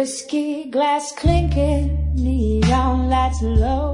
whiskey glass clinking, neon lights low.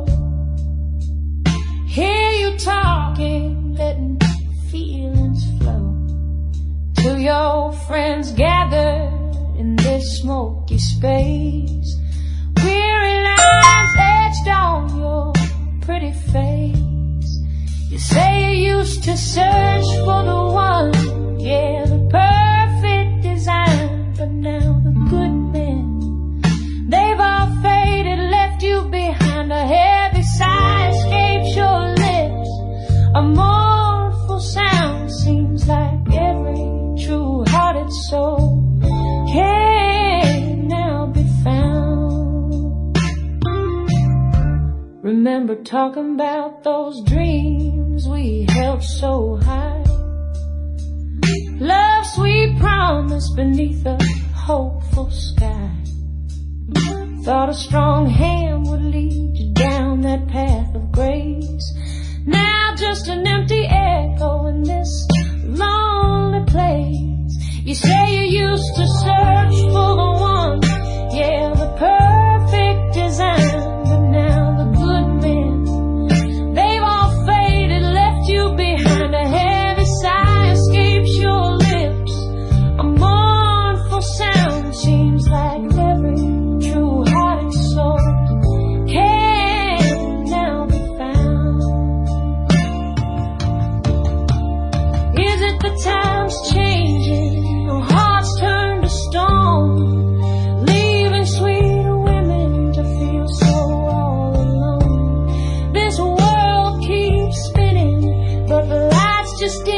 Hear you talking, letting feelings flow. To your friends gathered in this smoky space, weary lines etched on your pretty face. You say you used to search for the one, yeah, the perfect design. But now the good men, they've all faded, left you behind. A heavy sigh escapes your lips, a mournful sound. Seems like every true-hearted soul can now be found. Remember talking about those dreams we held so high, love's sweet promise beneath a hopeful sky. Thought a strong hand would lead you down that path of grace. Now just an empty echo in this lonely place. You say you used to search for the one, yeah, the perfect design. But now the good men, they've all faded, left you behind. A heavy sigh escapes your lips, a mournful sound. Seems like every true-hearted soul can now be found. Is it the times changing, no hearts turn to stone, leaving sweet women to feel so all alone? This world keeps spinning, but the lights just dim.